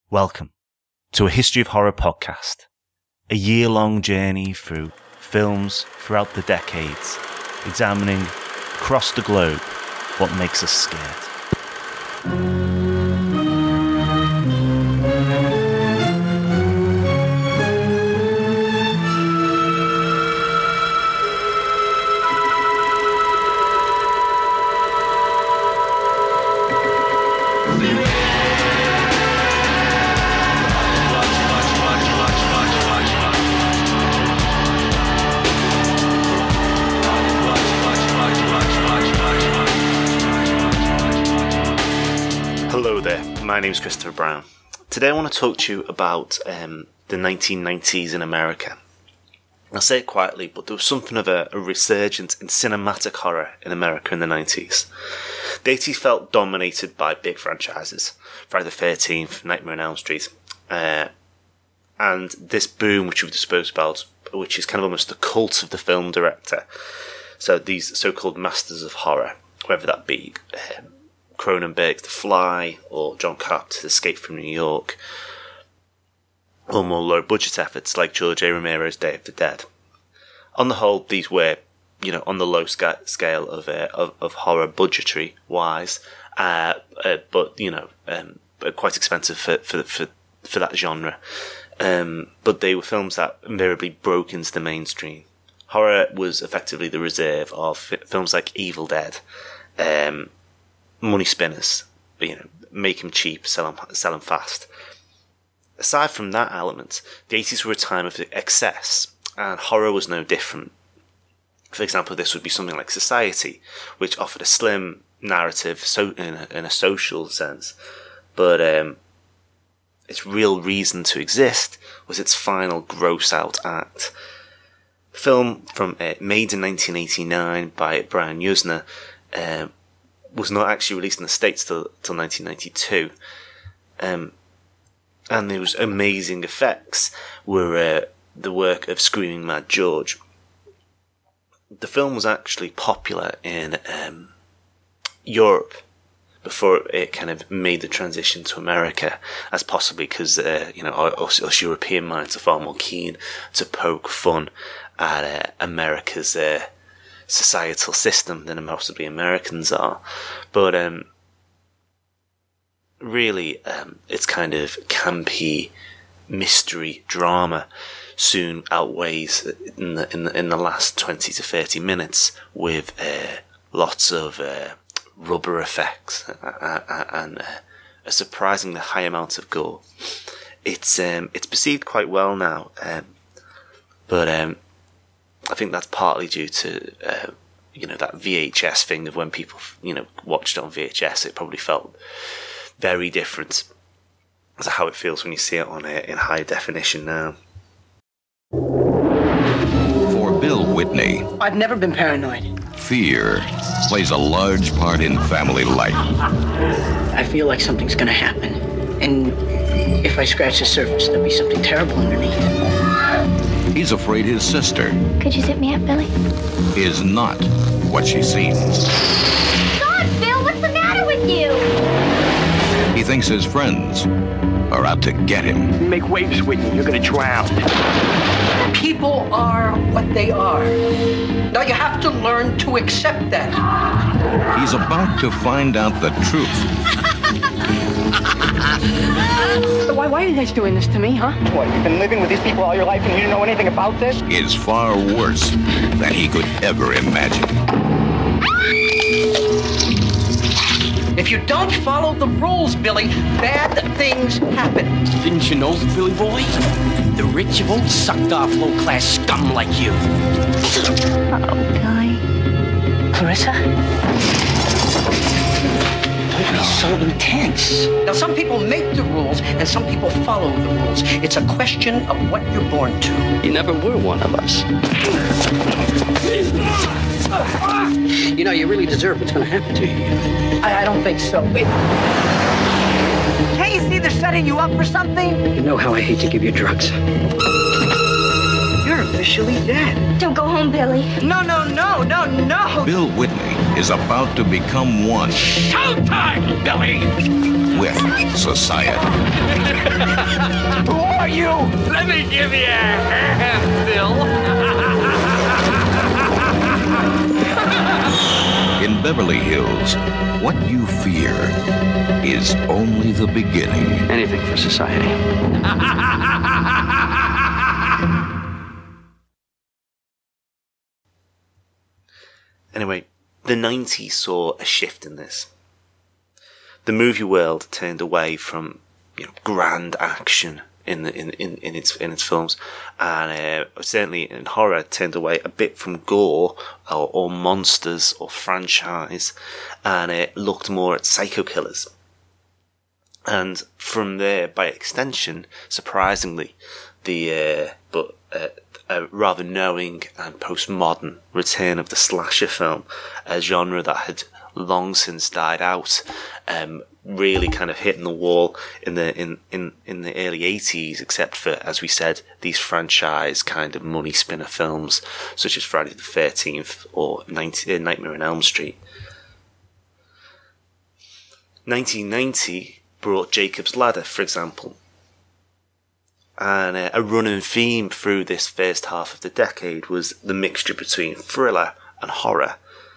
Welcome to a History of Horror podcast, a year-long journey through films throughout the decades, examining across the globe what makes us scared. Hello there, my name is Christopher Brown. Today I want to talk to you about the 1990s in America. I'll say it quietly, but there was something of a resurgence in cinematic horror in America in the 90s. The 80s felt dominated by big franchises, Friday the 13th, Nightmare on Elm Street, and this boom which we've disposed about, which is kind of almost the cult of the film director. So these so-called masters of horror, whether that be Cronenberg's The Fly or John Carpenter's Escape from New York, or more low-budget efforts like George A. Romero's Day of the Dead. On the whole, these were, on the low scale of horror budgetary-wise, but quite expensive for that genre. But they were films that invariably broke into the mainstream. Horror was effectively the reserve of films like Evil Dead, money spinners, make them cheap, sell them fast. Aside from that element, the 80s were a time of excess, and horror was no different. For example, this would be something like Society, which offered a slim narrative in a social sense, but its real reason to exist was its final gross-out act. The film, made in 1989 by Brian Yuzna, was not actually released in the States till 1992. And those amazing effects were the work of Screaming Mad George. The film was actually popular in Europe before it kind of made the transition to America, as possibly because us European minds are far more keen to poke fun at America's societal system than possibly Americans are. But really, it's kind of campy mystery drama soon outweighs in the last 20 to 30 minutes with lots of rubber effects and a surprisingly high amount of gore. It's perceived quite well now, but I think that's partly due to that VHS thing of when people watched it on VHS. It probably felt very different to how it feels when you see it in high definition now. For Bill Whitney, I've never been paranoid. fear plays a large part in family life. I feel like something's gonna happen. And if I scratch the surface, there'll be something terrible underneath. He's afraid his sister Could you zip me up, Billy? is not what she seems. God, Bill, what's the matter with you? He thinks his friends are out to get him. You make waves, Whitney, you're gonna drown. People are what they are. Now you have to learn to accept that. He's about to find out the truth Why are you guys doing this to me, huh? What, you've been living with these people all your life and you didn't know anything about this? is far worse than he could ever imagine. If you don't follow the rules, Billy, bad things happen. Didn't you know, Billy boy? The rich won't suck off low-class scum like you. Uh-oh, Billy. Clarissa? He's so intense. Now, some people make the rules, and some people follow the rules. It's a question of what you're born to. You never were one of us. You know, you really deserve what's going to happen to you. I don't think so. Can't you see they're setting you up for something? You know how I hate to give you drugs. You're officially dead. Don't go home, Billy. No. Bill Whitney is about to become one Showtime, Billy! with society. Let me give you a hand, Bill. In Beverly Hills, what you fear is only the beginning. Anything for society. Anyway, the 90s saw a shift in this. The movie world turned away from grand action in its films, and certainly in horror turned away a bit from gore or monsters or franchise, and it looked more at psycho killers. And from there, by extension, surprisingly, the rather knowing and postmodern return of the slasher film, a genre that had long since died out, really kind of hitting the wall in the early 80s, except for, as we said, these franchise kind of money spinner films such as Friday the 13th or Nightmare on Elm Street. 1990 brought Jacob's Ladder, for example. And a running theme through this first half of the decade was the mixture between thriller and horror.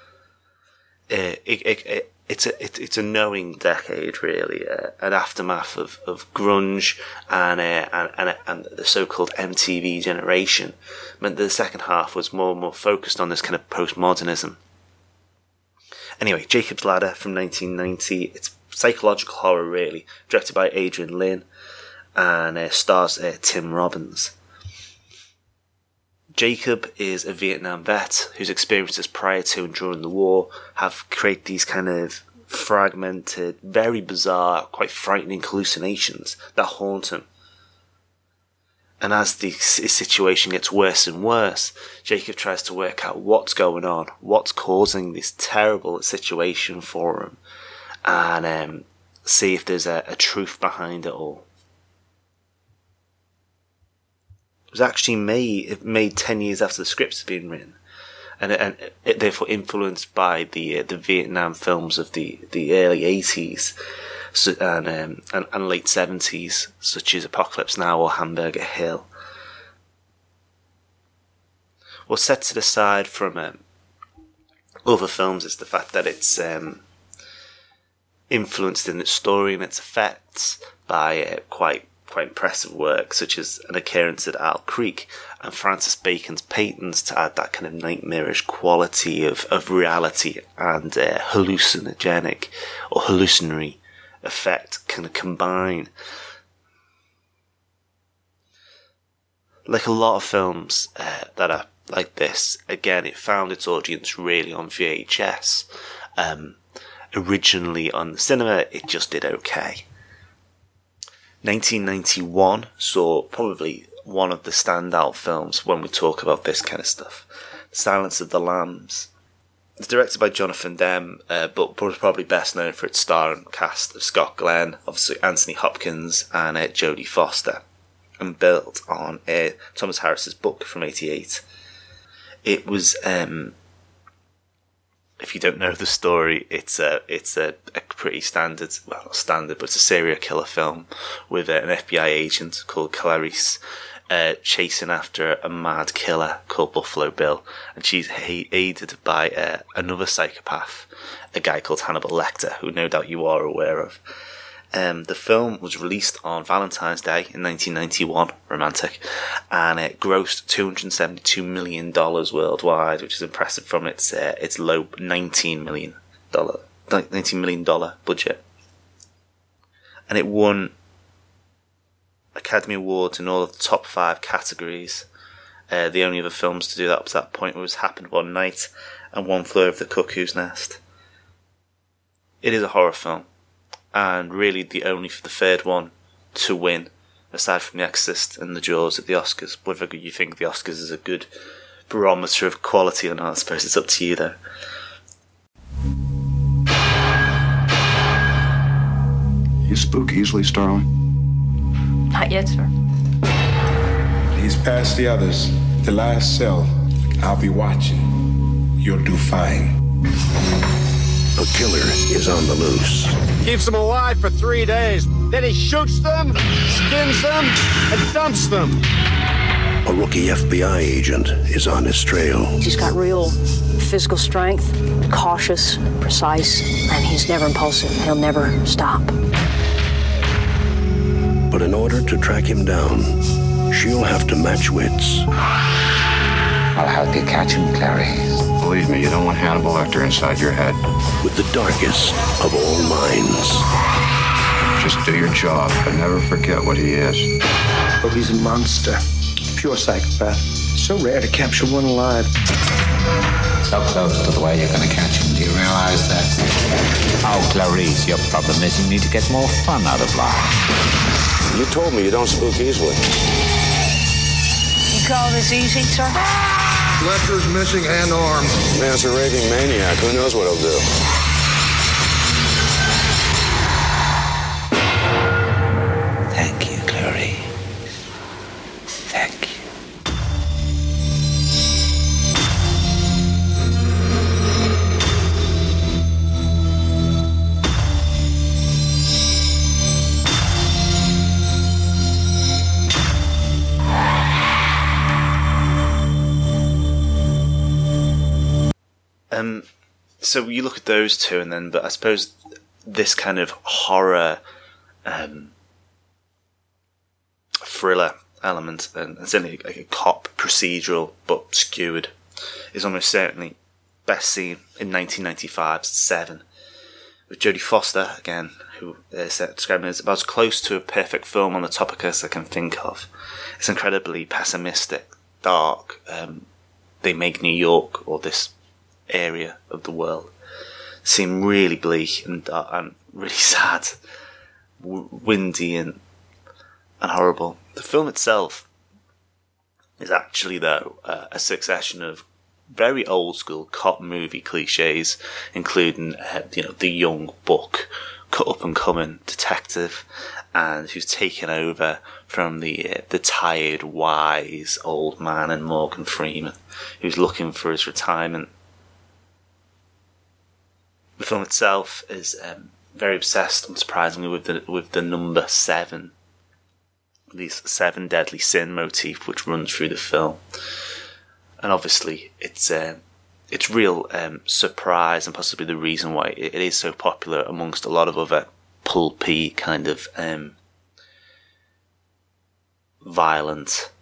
It's a knowing decade, really, an aftermath of grunge and the so-called MTV generation meant that the second half was more and more focused on this kind of postmodernism. Anyway, Jacob's Ladder from 1990, it's psychological horror, really, directed by Adrian Lyne, and stars Tim Robbins. Jacob is a Vietnam vet whose experiences prior to and during the war have created these kind of fragmented, very bizarre, quite frightening hallucinations that haunt him. And as the situation gets worse and worse, Jacob tries to work out what's going on, what's causing this terrible situation for him, and see if there's a truth behind it all. It was actually made 10 years after the script had been written, and it therefore influenced by the Vietnam films of the early 80s and late 70s, such as Apocalypse Now or Hamburger Hill. What's set to the side from other films is the fact that it's influenced in its story and its effects by quite impressive work, such as an appearance at Owl Creek and Francis Bacon's Patents, to add that kind of nightmarish quality of reality and hallucinogenic or hallucinatory effect kind of combine. Like a lot of films that are like this, again, it found its audience really on VHS. Originally on the cinema, it just did okay. 1991 saw probably one of the standout films when we talk about this kind of stuff. Silence of the Lambs. It's directed by Jonathan Demme, but probably best known for its star and cast of Scott Glenn, obviously Anthony Hopkins and Jodie Foster, and built on Thomas Harris's book from '88. It was, if you don't know the story, it's a pretty standard, well, not standard, but it's a serial killer film with an FBI agent called Clarice chasing after a mad killer called Buffalo Bill, and she's aided by another psychopath, a guy called Hannibal Lecter, who no doubt you are aware of. The film was released on Valentine's Day in 1991, romantic, and it grossed $272 million worldwide, which is impressive from its low $19 million budget. And it won Academy Awards in all of the top 5 categories. The only other films to do that up to that point was Happened One Night and One Flew Over the Cuckoo's Nest. It is a horror film, and really the third one to win, aside from The Exorcist and The Jaws at the Oscars. Whether you think the Oscars is a good barometer of quality or not, I suppose it's up to you though. You spook easily, Starling? Not yet, sir. He's past the others. The last cell. I'll be watching. You'll do fine. A killer is on the loose. Keeps him alive for 3 days. Then he shoots them, skins them, and dumps them. A rookie FBI agent is on his trail. He's got real physical strength, cautious, precise, and he's never impulsive. He'll never stop. But in order to track him down, she'll have to match wits. I'll help you catch him, Clary. Believe me, you don't want Hannibal Lecter inside your head. With the darkest of all minds. Just do your job, but never forget what he is. Oh, he's a monster. Pure psychopath. So rare to capture one alive. So close to the way you're going to catch him. Do you realize that? Oh, Clarice, your problem is you need to get more fun out of life. You told me you don't spook easily. You call this easy, sir? Lecter's missing an arm. Man's a raving maniac. Who knows what he'll do? Thank you, Clary. Thank you. So you look at those two, and then, but I suppose this kind of horror thriller element, and it's only like a cop procedural but skewered, is almost certainly best seen in 1995's Seven, with Jodie Foster again, who described as about as close to a perfect film on the topic as I can think of. It's incredibly pessimistic, dark. They make New York, or this area of the world, seem really bleak and really sad, windy and horrible. The film itself is actually, though, a succession of very old school cop movie cliches, including the young buck, up and coming detective, and who's taken over from the tired, wise old man in Morgan Freeman, who's looking for his retirement. The film itself is very obsessed, unsurprisingly, with the number 7, these 7 deadly sin motif, which runs through the film, and obviously it's real surprise and possibly the reason why it is so popular amongst a lot of other pulpy kind of violent,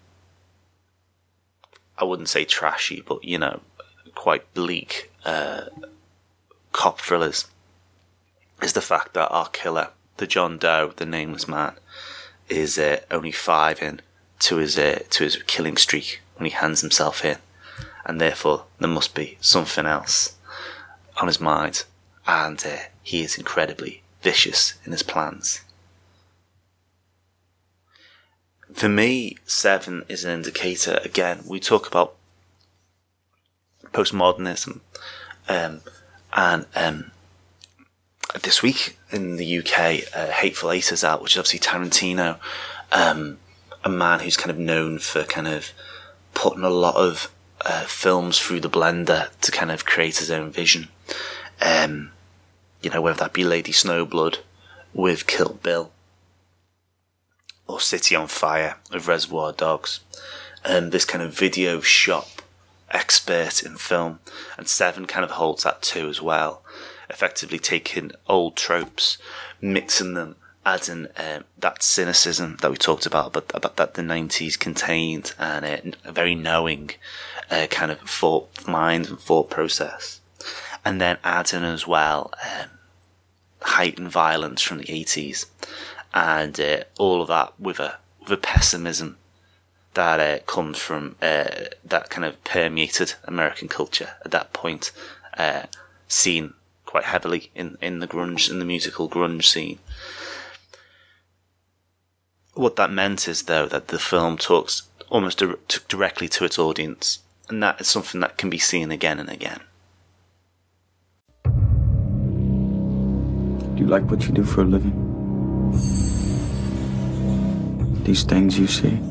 I wouldn't say trashy, but quite bleak cop thrillers, is the fact that our killer, the John Doe, the nameless man, is only 5 in to his killing streak when he hands himself in, and therefore there must be something else on his mind, and he is incredibly vicious in his plans. For me, Seven is an indicator. Again, we talk about postmodernism, and this week in the UK, Hateful Eight is out, which is obviously Tarantino, a man who's kind of known for kind of putting a lot of films through the blender to kind of create his own vision. Whether that be Lady Snowblood with Kill Bill, or City on Fire with Reservoir Dogs, this kind of video shop expert in film, and Seven kind of holds that too as well, effectively taking old tropes, mixing them, adding that cynicism that we talked about that the 90s contained, and a very knowing kind of thought mind and thought process, and then adding as well heightened violence from the 80s, and all of that with a pessimism that comes from that kind of permeated American culture at that point, seen quite heavily in the grunge, in the musical grunge scene. What that meant is, though, that the film talks almost directly to its audience, and that is something that can be seen again and again. Do you like what you do for a living? These things you see?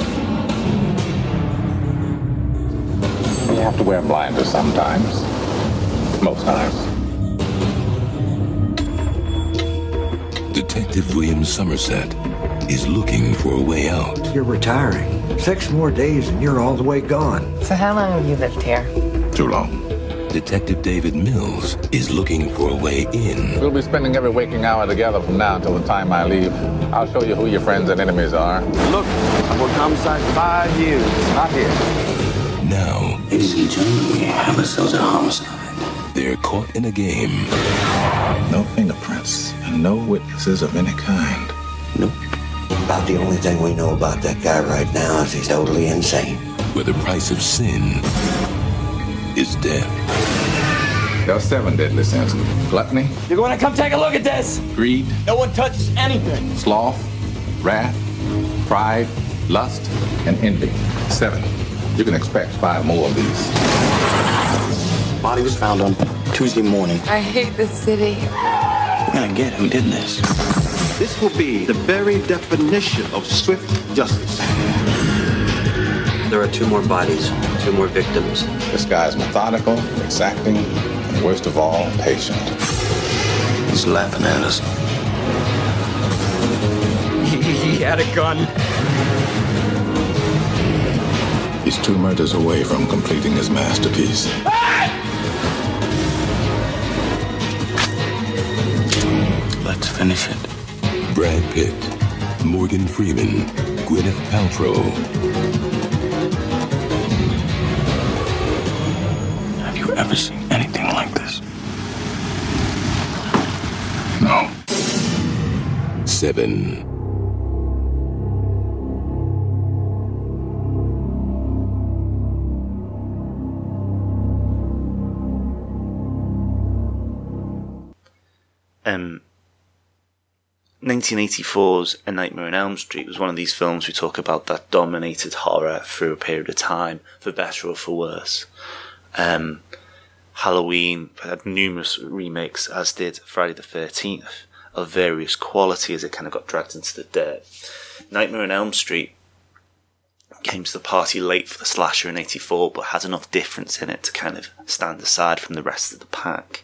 You have to wear blinders sometimes. Most times. The Detective William Somerset is looking for a way out. You're retiring. 6 more days and you're all the way gone. So how long have you lived here? Too long. Detective David Mills is looking for a way in. We'll be spending every waking hour together from now until the time I leave. I'll show you who your friends and enemies are. Look, I'm working homicide 5 years. Not here. Now, ladies and gentlemen, we have ourselves a homicide. They're caught in a game. No fingerprints and no witnesses of any kind. Nope. About the only thing we know about that guy right now is he's totally insane. Where the price of sin is death. There are 7 deadly sins. Gluttony. You're going to come take a look at this. Greed. No one touches anything. Sloth. Wrath. Pride. Lust. And envy. 7. You can expect 5 more of these. Body was found on Tuesday morning. I hate this city. We're gonna get who did this. This will be the very definition of swift justice. There are 2 more bodies, 2 more victims. This guy's methodical, exacting, and worst of all, patient. He's laughing at us. He had a gun. He's 2 murders away from completing his masterpiece. Let's finish it. Brad Pitt, Morgan Freeman, Gwyneth Paltrow. Have you ever seen anything like this? No. 7. Um, 1984's A Nightmare on Elm Street was one of these films we talk about that dominated horror through a period of time, for better or for worse. Halloween had numerous remakes, as did Friday the 13th, of various quality as it kind of got dragged into the dirt. Nightmare on Elm Street came to the party late for the slasher in 84, but had enough difference in it to kind of stand aside from the rest of the pack.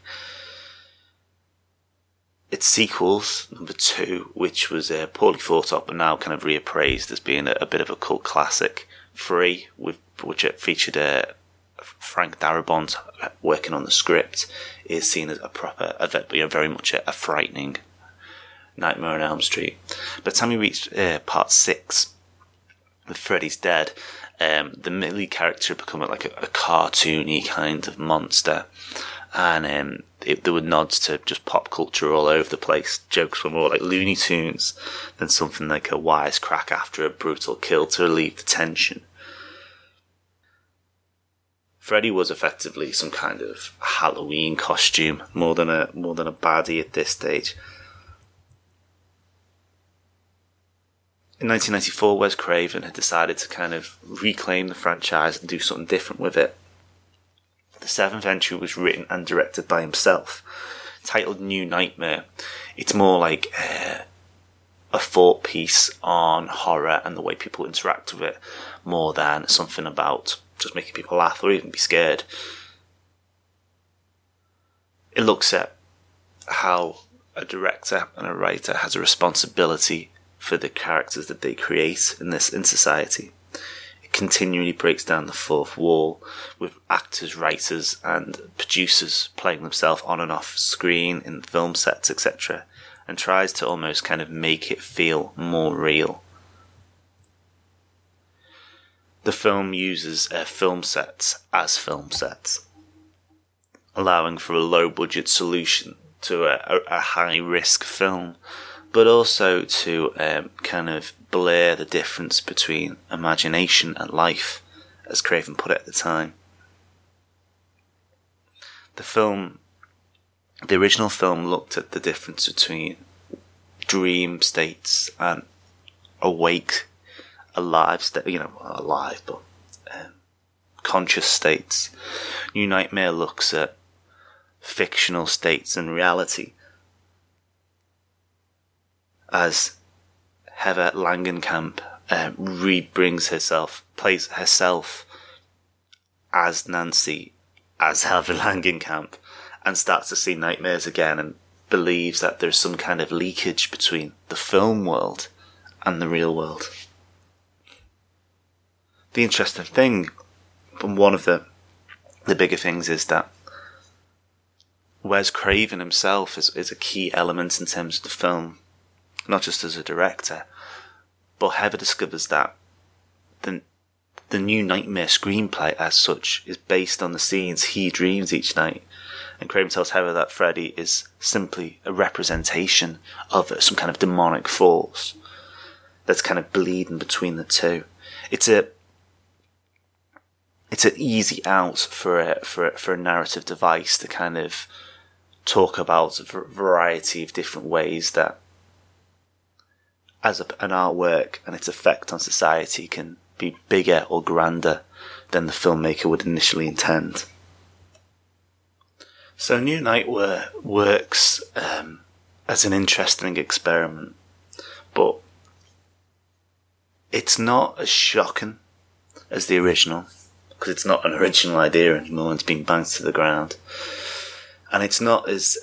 Its sequels, number 2, which was poorly thought of but now kind of reappraised as being a bit of a cult classic. 3, which featured Frank Darabont working on the script, is seen as a proper, very much a frightening Nightmare on Elm Street. By the time we reached part 6, with Freddy's Dead, the lead character had become like a cartoony kind of monster. And there were nods to just pop culture all over the place. Jokes were more like Looney Tunes than something like a wisecrack after a brutal kill to relieve the tension. Freddy was effectively some kind of Halloween costume, more than a baddie at this stage. In 1994, Wes Craven had decided to kind of reclaim the franchise and do something different with it. The 7th entry was written and directed by himself, titled New Nightmare. It's more like a thought piece on horror and the way people interact with it, more than something about just making people laugh or even be scared. It looks at how a director and a writer has a responsibility for the characters that they create in society. Continually breaks down the fourth wall with actors, writers and producers playing themselves on and off screen in film sets, etc., and tries to almost kind of make it feel more real. The film uses film sets as film sets, allowing for a low budget solution to a high risk film, but also to kind of blur the difference between imagination and life, as Craven put it at the time. The original film looked at the difference between dream states and conscious states. New Nightmare looks at fictional states and reality, as Heather Langenkamp plays herself as Nancy, as Heather Langenkamp, and starts to see nightmares again and believes that there's some kind of leakage between the film world and the real world. The interesting thing, and one of the bigger things, is that Wes Craven himself is a key element in terms of the film, not just as a director, but Heather discovers that the new Nightmare screenplay as such is based on the scenes he dreams each night. And Craven tells Heather that Freddy is simply a representation of some kind of demonic force that's kind of bleeding between the two. It's an easy out for a narrative device to kind of talk about a variety of different ways that, as an artwork and its effect on society, can be bigger or grander than the filmmaker would initially intend. So New Nightmare works as an interesting experiment, but it's not as shocking as the original, because it's not an original idea anymore. It's been banged to the ground, and it's not as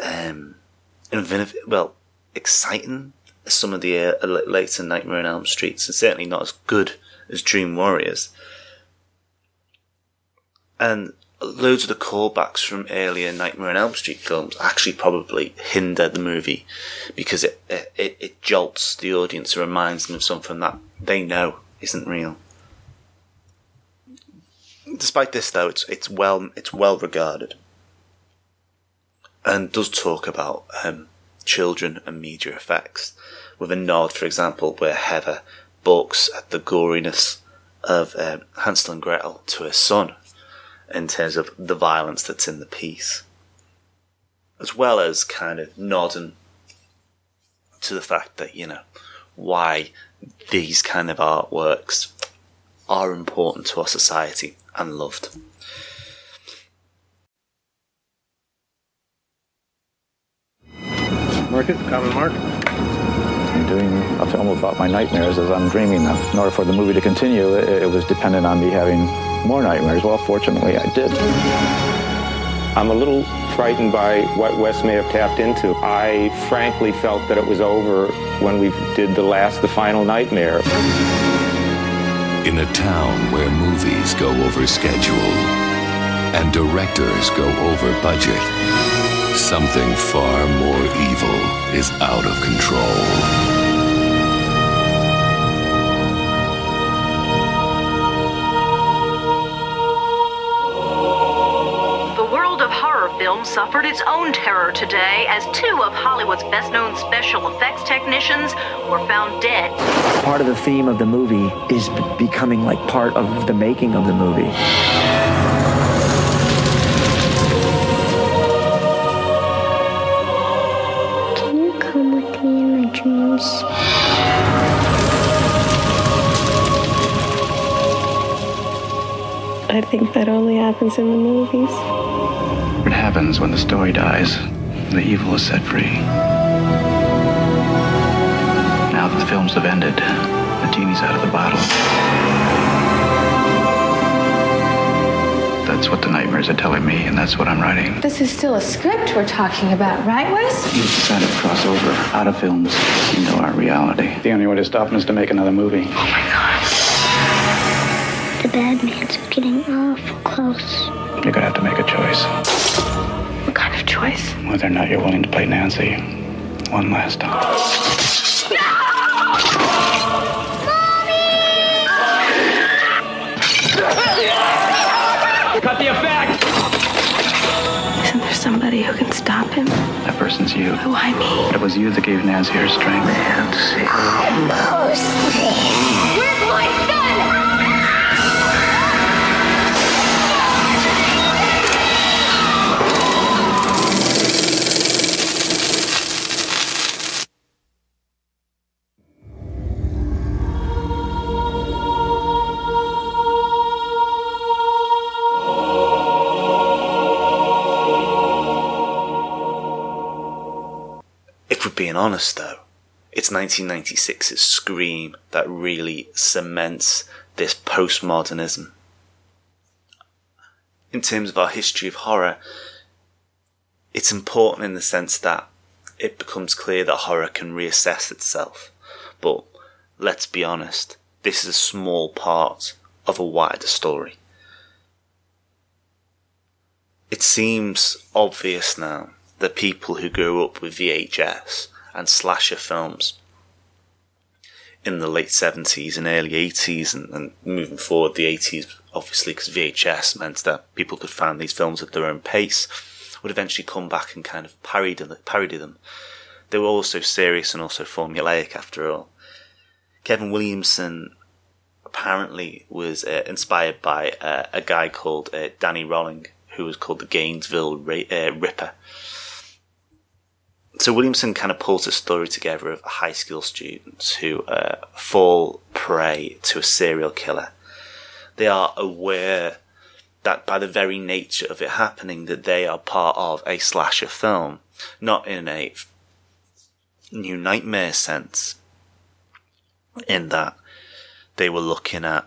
exciting as some of the later Nightmare on Elm Streets, and certainly not as good as Dream Warriors. And loads of the callbacks from earlier Nightmare on Elm Street films actually probably hinder the movie, because it jolts the audience and reminds them of something that they know isn't real. Despite this, though, it's well regarded, and does talk about children and media effects, with a nod, for example, where Heather balks at the goriness of Hansel and Gretel to her son, in terms of the violence that's in the piece, as well as kind of nodding to the fact that, why these kind of artworks are important to our society and loved. Mark it, common mark. I'm doing a film about my nightmares as I'm dreaming them. In order for the movie to continue, it was dependent on me having more nightmares. Well, fortunately, I did. I'm a little frightened by what Wes may have tapped into. I frankly felt that it was over when we did the final nightmare. In a town where movies go over schedule and directors go over budget, something far more evil is out of control. Film suffered its own terror today as two of Hollywood's best-known special effects technicians were found dead. Part of the theme of the movie is becoming like part of the making of the movie. Can you come with me in my dreams? I think that only happens in the movies. What happens when the story dies? The evil is set free. Now that the films have ended, the genie's out of the bottle. That's what the nightmares are telling me, and that's what I'm writing. This is still a script we're talking about, right, Wes? We've decided to cross over out of films into our reality. The only way to stop him is to make another movie. Oh my God. The bad man's getting awful close. You're gonna have to make a choice. What kind of choice? Whether or not you're willing to play Nancy one last time. Cut the effect! Isn't there somebody who can stop him? That person's you. Why me? It was you that gave Nancy her strength. Nancy. Almost there. Where's my son? Being honest, though, it's 1996's Scream that really cements this postmodernism. In terms of our history of horror, it's important in the sense that it becomes clear that horror can reassess itself. But let's be honest, this is a small part of a wider story. It seems obvious now that people who grew up with VHS and slasher films in the late 70s and early 80s and moving forward the 80s, obviously because VHS meant that people could find these films at their own pace, would eventually come back and kind of parody them. They were also serious and also formulaic after all. Kevin Williamson apparently was inspired by a guy called Danny Rolling, who was called the Gainesville Ripper. So Williamson kind of pulls a story together of high school students who fall prey to a serial killer. They are aware that by the very nature of it happening, that they are part of a slasher film, not in a New Nightmare sense, in that they were looking at,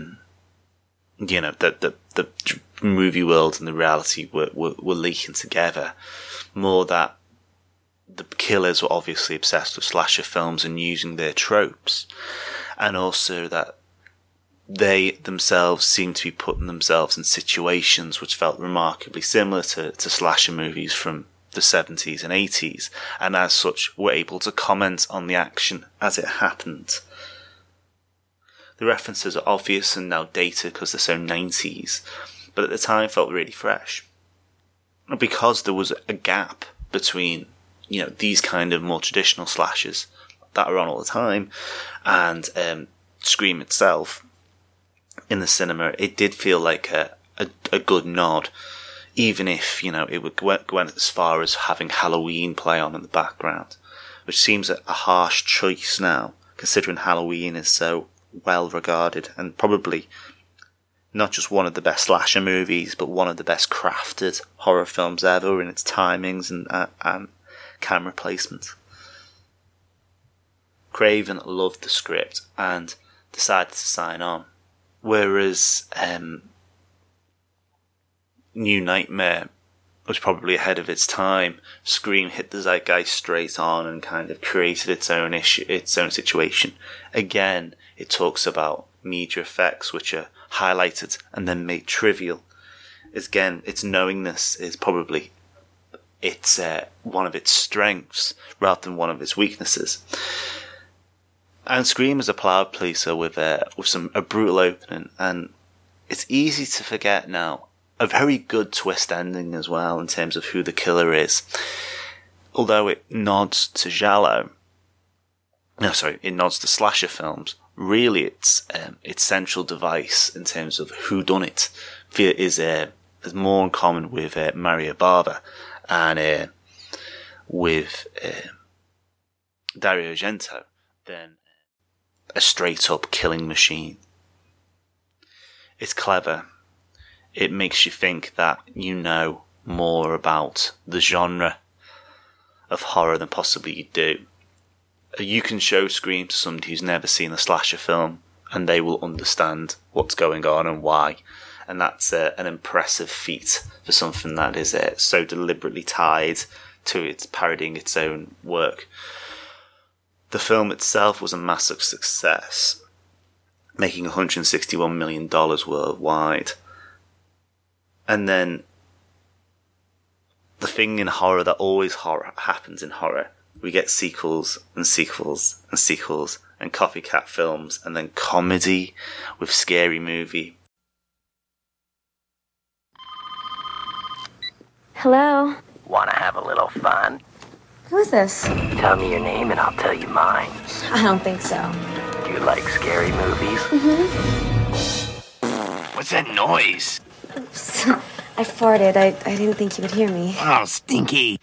the movie world and the reality were leaking together. More that the killers were obviously obsessed with slasher films and using their tropes, and also that they themselves seemed to be putting themselves in situations which felt remarkably similar to slasher movies from the 70s and 80s, and as such were able to comment on the action as it happened. The references are obvious and now dated because they're so 90s, but at the time felt really fresh. Because there was a gap between, these kind of more traditional slashers that are on all the time and Scream itself in the cinema, it did feel like a good nod, even if, it would go as far as having Halloween play on in the background, which seems a harsh choice now, considering Halloween is so well regarded and probably not just one of the best slasher movies, but one of the best crafted horror films ever in its timings and camera placement. Craven loved the script and decided to sign on, whereas New Nightmare was probably ahead of its time. Scream hit the zeitgeist straight on and kind of created its own situation. Again, it talks about media effects which are highlighted and then made trivial. Again, its knowingness is probably it's one of its strengths rather than one of its weaknesses. And Scream is a cloud pleaser with a brutal opening, and it's easy to forget now. A very good twist ending as well in terms of who the killer is. Although it nods to it nods to slasher films. Really, its central device in terms of whodunit is more in common with Mario Bava and with Dario Argento than a straight-up killing machine. It's clever. It makes you think that you know more about the genre of horror than possibly you do. You can show Scream to somebody who's never seen a slasher film and they will understand what's going on and why. And that's an impressive feat for something that is so deliberately tied to its parodying its own work. The film itself was a massive success, making $161 million worldwide. And then the thing in horror that always happens in horror, we get sequels and sequels and sequels and copycat films and then comedy with Scary Movie. Hello. Wanna have a little fun? Who is this? Tell me your name and I'll tell you mine. I don't think so. Do you like scary movies? Mm-hmm. What's that noise? Oops. I farted. I didn't think you would hear me. Oh, stinky.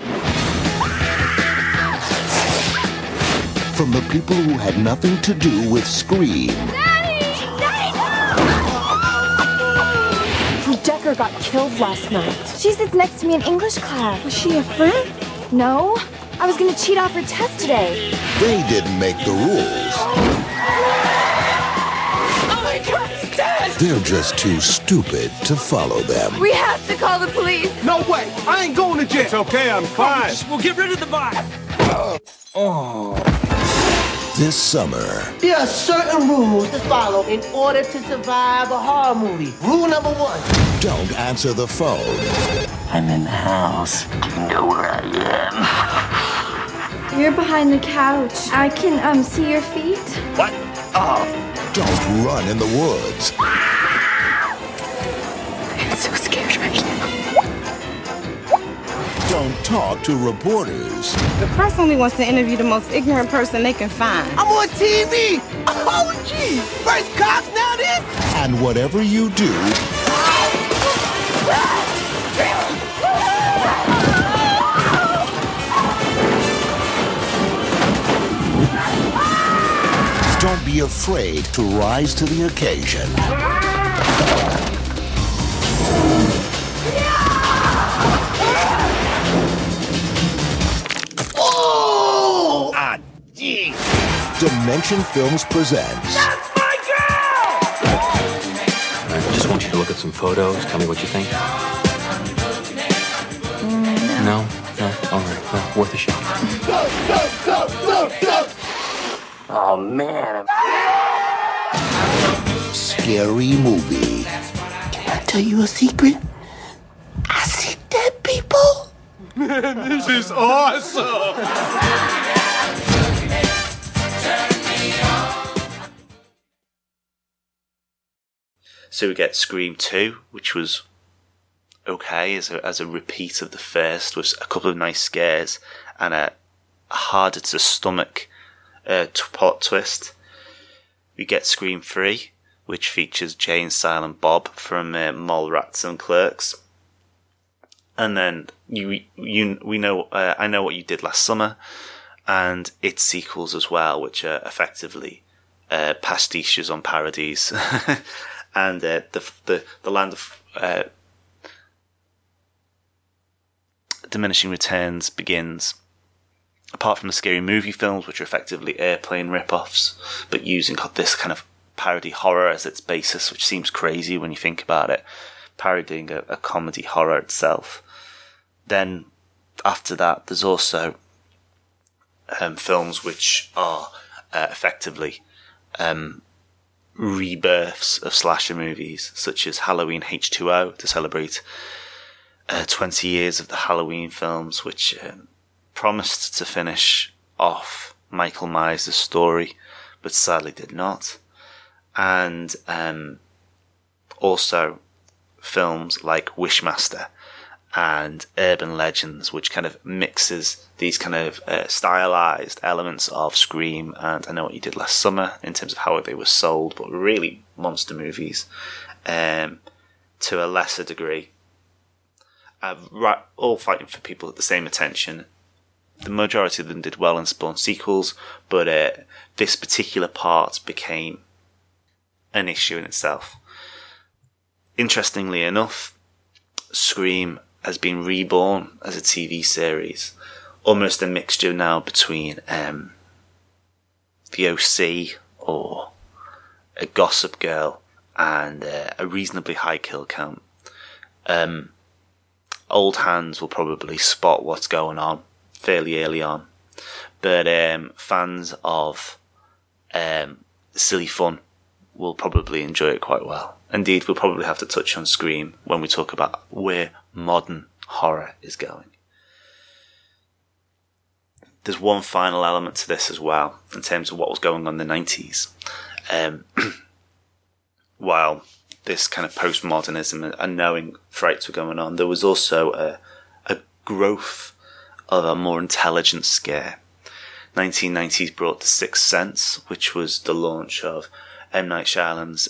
From the people who had nothing to do with Scream. Daddy! Decker got killed last night. She sits next to me in English class. Was she a friend? No. I was gonna cheat off her test today. They didn't make the rules. Oh my God, he's dead! They're just too stupid to follow them. We have to call the police. No way! I ain't going to jail. It's okay, I'm fine. We'll get rid of the bot. This summer, There are certain rules to follow in order to survive a horror movie. Rule number 1. don't answer the phone. I'm in the house. Do you know where I am? You're behind the couch. I can see your feet. What? Oh. Don't run in the woods. I'm so scared right now. Don't talk to reporters. The press only wants to interview the most ignorant person they can find. I'm on TV! Oh, gee! First cops, now this? And whatever you do, don't be afraid to rise to the occasion. Oh! Ah, gee! Dimension Films presents That's my girl! I just want you to look at some photos. Tell me what you think. No? No? All right. Well, worth a shot. Go, go, go, go, go! Oh, man. Scary Movie. Can I tell you a secret? I see dead people. Man, this is awesome! So we get Scream 2, which was okay as a repeat of the first, with a couple of nice scares and a harder to stomach plot twist. We get Scream 3, which features Jay and Silent Bob from Mallrats and Clerks. And then we know I Know What You Did Last Summer, and its sequels as well, which are effectively pastiches on parodies. And the Land of Diminishing Returns begins. Apart from the Scary Movie films, which are effectively Airplane rip-offs, but using this kind of parody horror as its basis, which seems crazy when you think about it, parodying a comedy horror itself. Then, after that, there's also films which are effectively rebirths of slasher movies, such as Halloween H2O, to celebrate 20 years of the Halloween films, which promised to finish off Michael Myers' story, but sadly did not. And also films like Wishmaster and Urban Legends, which kind of mixes these kind of stylized elements of Scream and I Know What You Did Last Summer in terms of how they were sold, but really monster movies to a lesser degree. All fighting for people at the same attention. The majority of them did well and spawned sequels, but this particular part became an issue in itself. Interestingly enough, Scream has been reborn as a TV series, almost a mixture now between the OC or a Gossip Girl and a reasonably high kill count. Old hands will probably spot what's going on fairly early on, but fans of silly fun will probably enjoy it quite well. Indeed, we'll probably have to touch on Scream when we talk about where modern horror is going. There's one final element to this as well, in terms of what was going on in the 90s. While this kind of postmodernism and knowing frights were going on, there was also a growth of a more intelligent scare. 1990s brought The Sixth Sense, which was the launch of M. Night Shyamalan's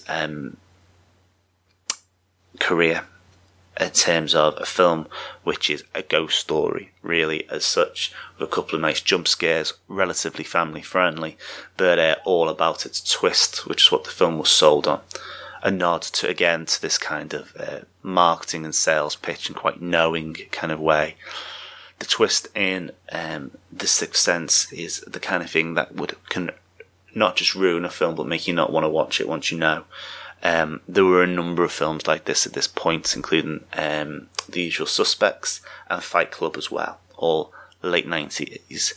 career in terms of a film which is a ghost story, really, as such, with a couple of nice jump scares, relatively family friendly, but all about its twist, which is what the film was sold on. A nod to this kind of marketing and sales pitch in quite knowing kind of way. The twist in The Sixth Sense is the kind of thing that can not just ruin a film, but make you not want to watch it once you know. There were a number of films like this at this point, including The Usual Suspects and Fight Club as well, all late 90s,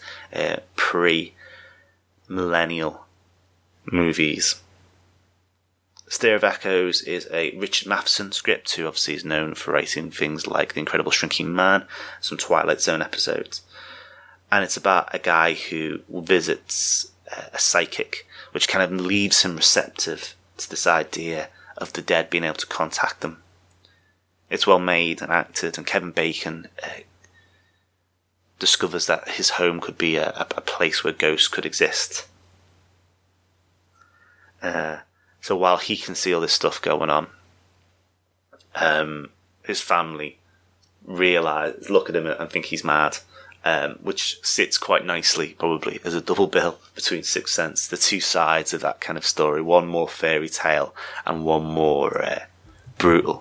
pre-millennial movies. Stir of Echoes is a Richard Matheson script, who obviously is known for writing things like The Incredible Shrinking Man, some Twilight Zone episodes. And it's about a guy who visits a psychic, which kind of leaves him receptive to this idea of the dead being able to contact them. It's well made and acted, and Kevin Bacon discovers that his home could be a place where ghosts could exist. So while he can see all this stuff going on, his family look at him and think he's mad, which sits quite nicely, probably, as a double bill between Sixth Sense, the two sides of that kind of story, one more fairy tale and one more brutal.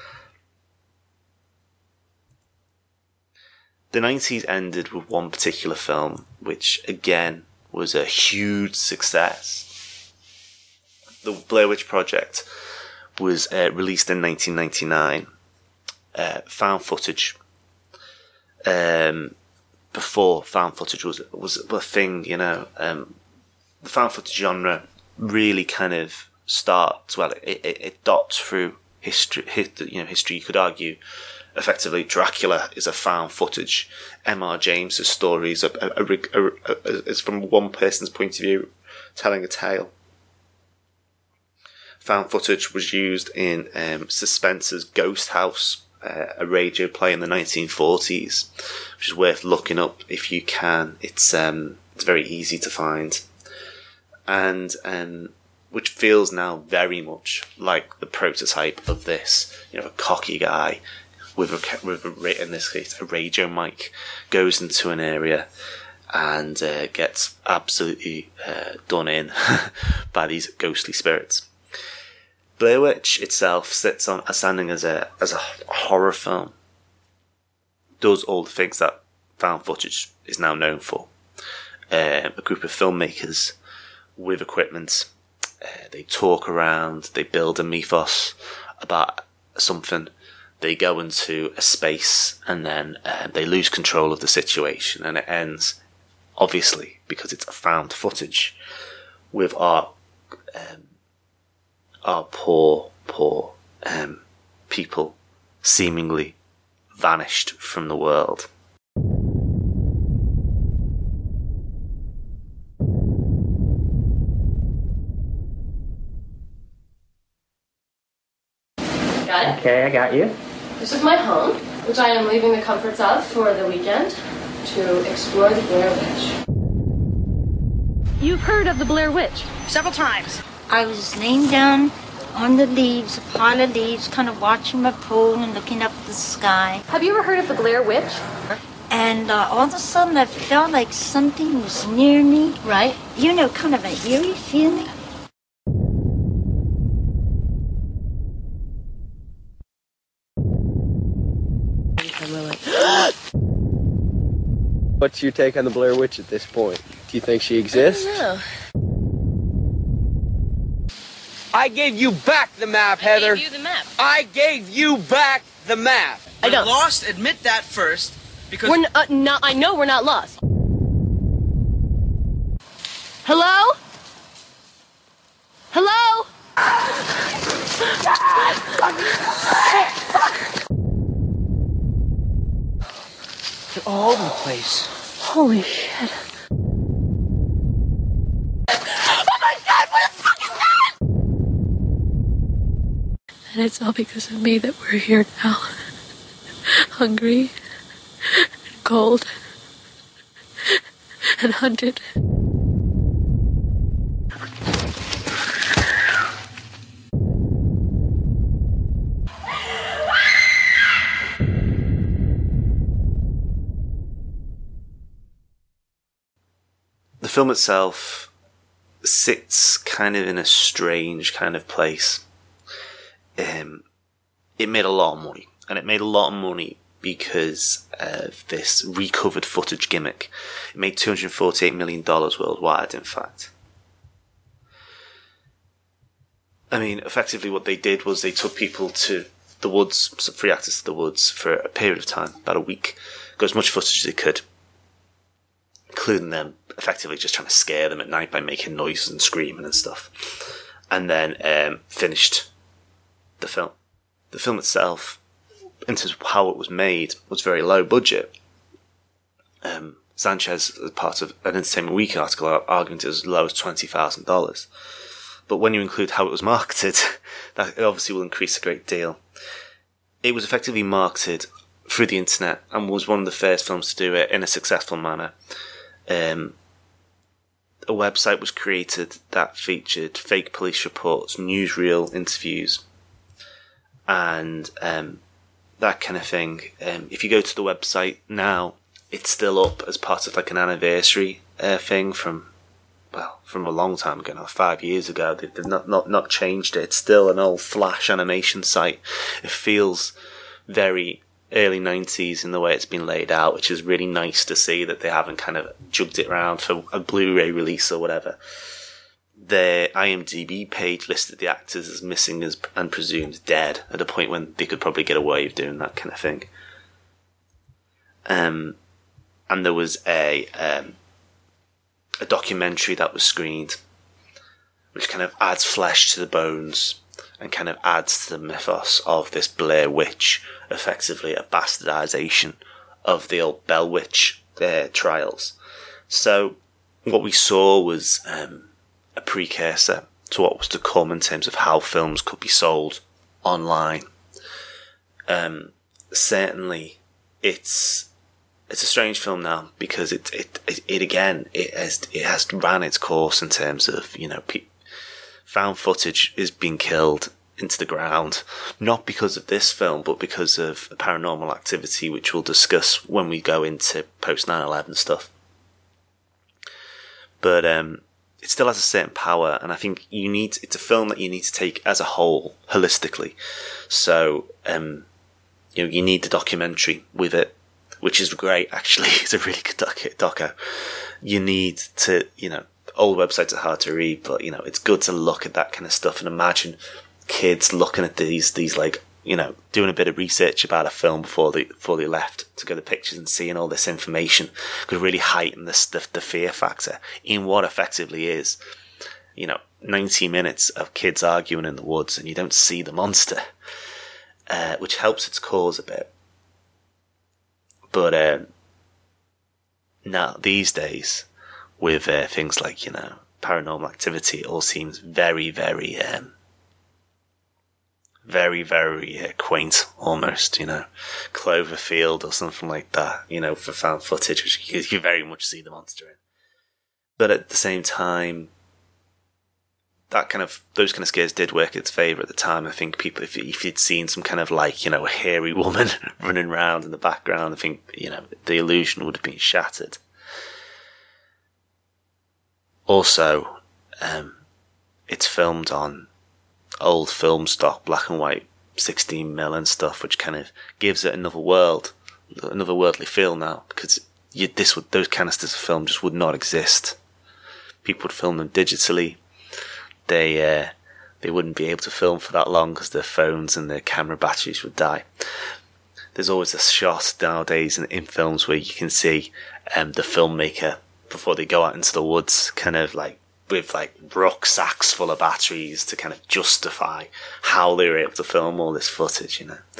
The 90s ended with one particular film, which again was a huge success. The Blair Witch Project was released in 1999. Found footage. Before found footage was a thing, the found footage genre really kind of starts. Well, it dots through history. History. You could argue, effectively, Dracula is a found footage. M.R. James's stories is from one person's point of view, telling a tale. Found footage was used in Suspense's Ghost House, a radio play in the 1940s, which is worth looking up if you can. It's very easy to find, and which feels now very much like the prototype of this. A cocky guy with in this case a radio mic goes into an area and gets absolutely done in by these ghostly spirits. Blair Witch itself sits on standing as a horror film. Does all the things that found footage is now known for. A group of filmmakers with equipment. They talk around. They build a mythos about something. They go into a space and then they lose control of the situation, and it ends, obviously, because it's found footage, with our poor people seemingly vanished from the world. Got it? Okay, I got you. This is my home, which I am leaving the comforts of for the weekend to explore the Blair Witch. You've heard of the Blair Witch? Several times. I was laying down on the leaves, a pile of leaves, kind of watching my pool and looking up at the sky. Have you ever heard of the Blair Witch? And all of a sudden I felt like something was near me. Right. Kind of an eerie feeling. What's your take on the Blair Witch at this point? Do you think she exists? I don't know. I gave you back the map, Heather. I gave you the map. I gave you back the map. I don't. We're lost. Admit that first, because we're not. I know we're not lost. Hello? Hello? They're all over the place. Holy shit. And it's all because of me that we're here now. Hungry and cold and hunted. The film itself sits kind of in a strange kind of place. It made a lot of money, and it made a lot of money because of this recovered footage gimmick. It made $248 million worldwide, in fact. I mean, effectively what they did was they took people to the woods, free access to the woods, for a period of time, about a week, got as much footage as they could, including them effectively just trying to scare them at night by making noises and screaming and stuff. And then finished the film. The film itself, in terms of how it was made, was very low budget. Sanchez, as part of an Entertainment Weekly article, arguing it was as low as $20,000. But when you include how it was marketed, that obviously will increase a great deal. It was effectively marketed through the internet and was one of the first films to do it in a successful manner. A website was created that featured fake police reports, newsreel interviews, and that kind of thing. If you go to the website now, it's still up as part of like an anniversary thing from a long time ago now, 5 years ago. They've not changed it. It's still an old Flash animation site. It feels very early 90s in the way it's been laid out, which is really nice to see that they haven't kind of jugged it around for a Blu-ray release or whatever. Their IMDb page listed the actors as missing and presumed dead at a point when they could probably get away with doing that kind of thing. And there was a documentary that was screened, which kind of adds flesh to the bones and kind of adds to the mythos of this Blair Witch, effectively a bastardization of the old Bell Witch trials. So what we saw was a precursor to what was to come in terms of how films could be sold online. Certainly, it's a strange film now because it has ran its course in terms of, you know, found footage is being killed into the ground, not because of this film, but because of Paranormal Activity, which we'll discuss when we go into post 9/11 stuff. But it still has a certain power, and I think it's a film that you need to take as a whole, holistically. So, you need the documentary with it, which is great, actually. It's a really good doco. You need to, old websites are hard to read, but, it's good to look at that kind of stuff and imagine kids looking at these like, doing a bit of research about a film before they left to go to pictures and seeing all this information could really heighten the fear factor in what effectively is, 90 minutes of kids arguing in the woods and you don't see the monster, which helps its cause a bit. But now, these days, with things like, Paranormal Activity, it all seems very, very, very, very quaint, almost, Cloverfield or something like that, for found footage, which you very much see the monster in. But at the same time, those kind of scares did work its favour at the time. I think people, if you'd seen some kind of like, a hairy woman running around in the background, I think, the illusion would have been shattered. Also, it's filmed on old film stock, black and white, 16mm and stuff, which kind of gives it another worldly feel now, because those canisters of film just would not exist. People would film them digitally. They wouldn't be able to film for that long because their phones and their camera batteries would die. There's always a shot nowadays in films where you can see the filmmaker before they go out into the woods, kind of like with like rucksacks full of batteries to kind of justify how they were able to film all this footage,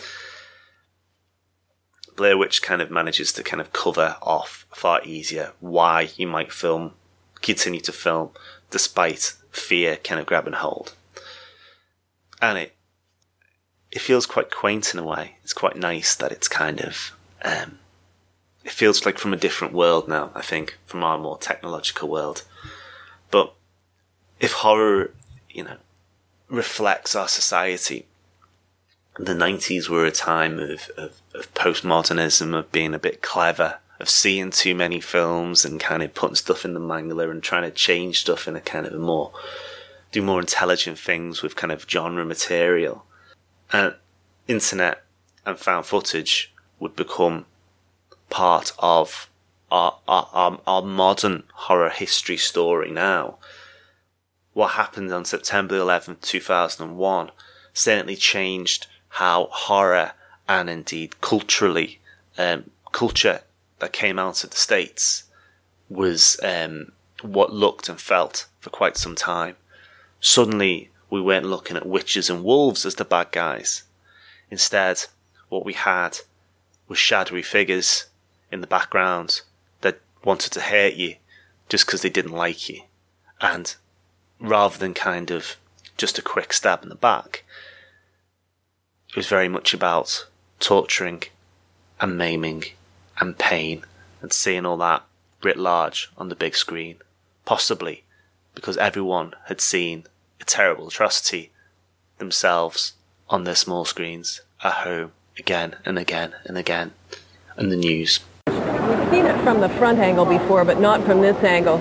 Blair Witch kind of manages to kind of cover off far easier why you might continue to film despite fear kind of grabbing hold. And it feels quite quaint in a way. It's quite nice that it's kind of it feels like from a different world now, I think, from our more technological world. But if horror, reflects our society, the 90s were a time of postmodernism, of being a bit clever, of seeing too many films and kind of putting stuff in the mangler and trying to change stuff in a kind of do more intelligent things with kind of genre material. And internet and found footage would become part of our modern horror history story now. What happened on September 11th, 2001 certainly changed how horror and indeed culture that came out of the States was what looked and felt for quite some time. Suddenly, we weren't looking at witches and wolves as the bad guys. Instead, what we had was shadowy figures in the background that wanted to hurt you just because they didn't like you. And rather than kind of just a quick stab in the back, it was very much about torturing and maiming and pain and seeing all that writ large on the big screen. Possibly because everyone had seen a terrible atrocity themselves on their small screens at home again and again and again. And the news. We've seen it from the front angle before, but not from this angle.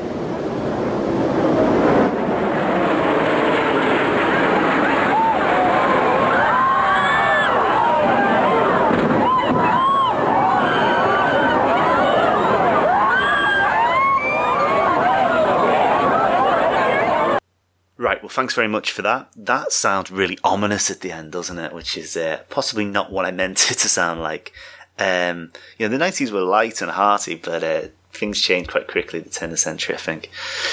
Right, well, thanks very much for that. That sounds really ominous at the end, doesn't it? Which is possibly not what I meant it to sound like. The 90s were light and hearty, but things changed quite quickly at the turn of the century, I think.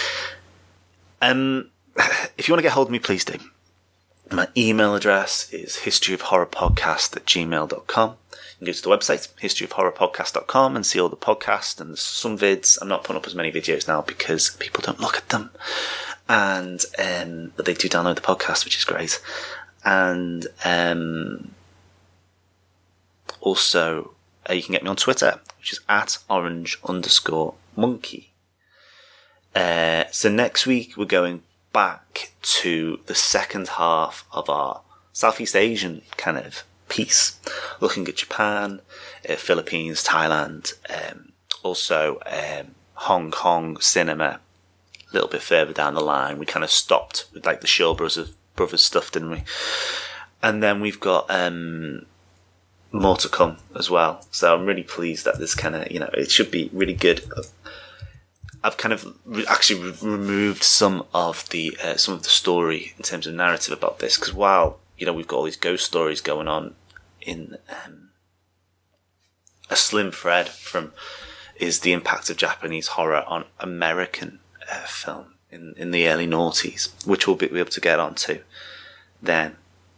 If you want to get hold of me, please do. My email address is historyofhorrorpodcast@gmail.com. You can go to the website, historyofhorrorpodcast.com, and see all the podcasts and some vids. I'm not putting up as many videos now because people don't look at them. And but they do download the podcast, which is great. And also you can get me on Twitter, which is @orange_monkey. So next week we're going back to the second half of our Southeast Asian kind of piece, looking at Japan, Philippines, Thailand, also Hong Kong cinema. A little bit further down the line, we kind of stopped with like the Shaw Brothers stuff, didn't we? And then we've got more to come as well. So I'm really pleased that this kind of, it should be really good. I've kind of actually removed some of the story in terms of narrative about this, because while we've got all these ghost stories going on in a slim thread is the impact of Japanese horror on American film in the early noughties, which we'll be able to get onto then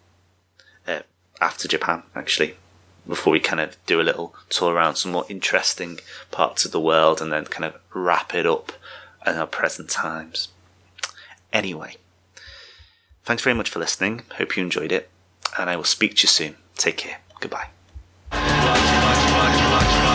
after Japan, actually, before we kind of do a little tour around some more interesting parts of the world and then kind of wrap it up in our present times. Anyway, thanks very much for listening. Hope you enjoyed it, and I will speak to you soon. Take care. Goodbye.